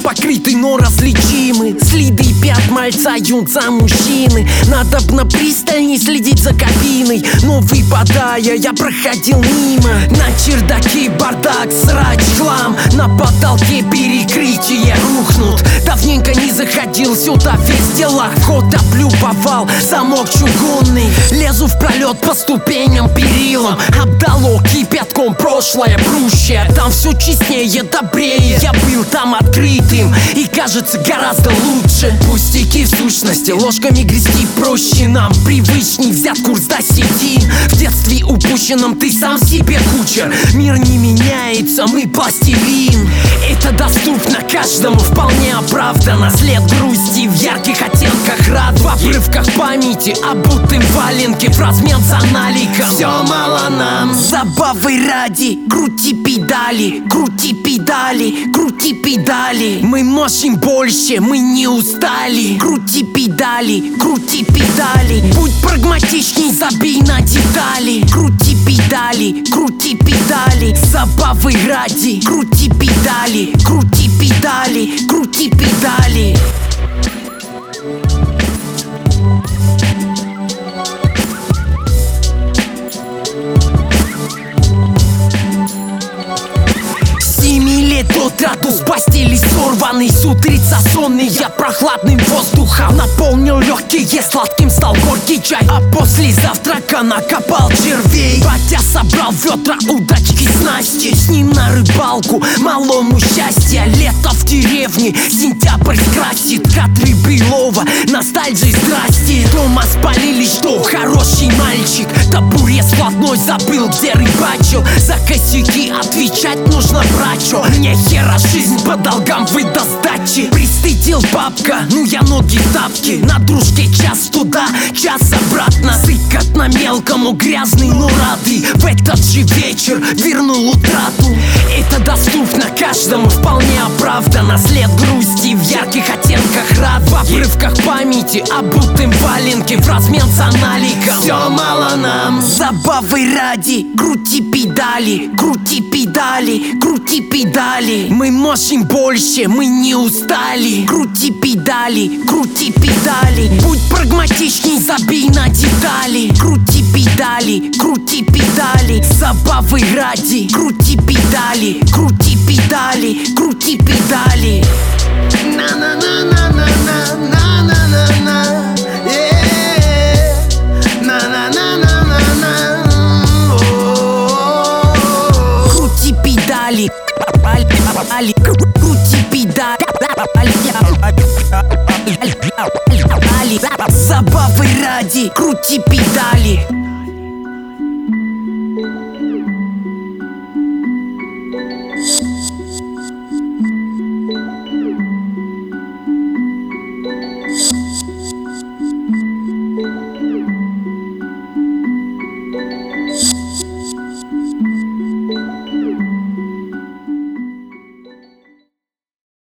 покрыты, но различимы следы пят мальца, юнца, мужчины. Надобно пристальней следить за кабиной, но выпадая, я проходил мимо. На чердаке бардак, срач, хлам, на потолке перекрытие рухнут. Давненько не заходил сюда, весь в делах, вход облюбовал, замок чугунный. Лезу в пролет по ступеням, перилам, обдало кипятком прошлое прущее. Там все честнее, добрее, я был там открытым и кажется гораздо лучше. Пустяки в сущности, ложками грести проще нам, привычней взят курс до сети. В детстве упущенном ты сам себе кучер. Мир не меняется, мы пластилин. Это доступно каждому, вполне оправдано. След грусти в ярких оттенках радуги, в обрывках памяти, обутым в валенке, в размен за наликом. Все мало нам, забавы ради, крути педали, крути педали, крути педали. Мы можем больше, мы не устали. Крути педали, крути педали. Будь прагматичней, забей на детали. Крути педали, крути педали. Забавы ради, крути педали, крути педали, крути педали. От раду с постели сорванный, с утрица сонный, я прохладным воздухом наполнил легкие, сладким стал горький чай. А после завтрака накопал червей. Батя собрал ведра, удочки, снасти, с ним на рыбалку, малому счастья. Лето в деревне, сентябрь скрасит, кадры былого, ностальгии здрасте. Дома спалили, что хороший мальчик, табурет складной забыл, где рыбачил. За косяки отвечать нужно брачу. Мне хера жизнь по долгам выдаст сдачи. Пристыдил бабка, ну я ноги тапки. На дружке час туда, час обратно. Сыкат на мелкому, грязный, но радый. В этот же вечер вернул утрату. Это доступно каждому, вполне оправдано. След грусти в ярких оттенках радуги, в обрывках памяти, обутым в валенке, в размен за наликом. Все мало нам, забавы ради, крути педали, крути педали, крути педали. Мы можем больше, мы не устали. Крути педали, крути педали. Будь прагматичней, забей на детали. Крути педали, крути педали. Забавы ради, крути педали, крути педали, крути педали. На-на-на-на-на-на-на-на-на. Крути педали, крути педали, забавы ради, крути педали.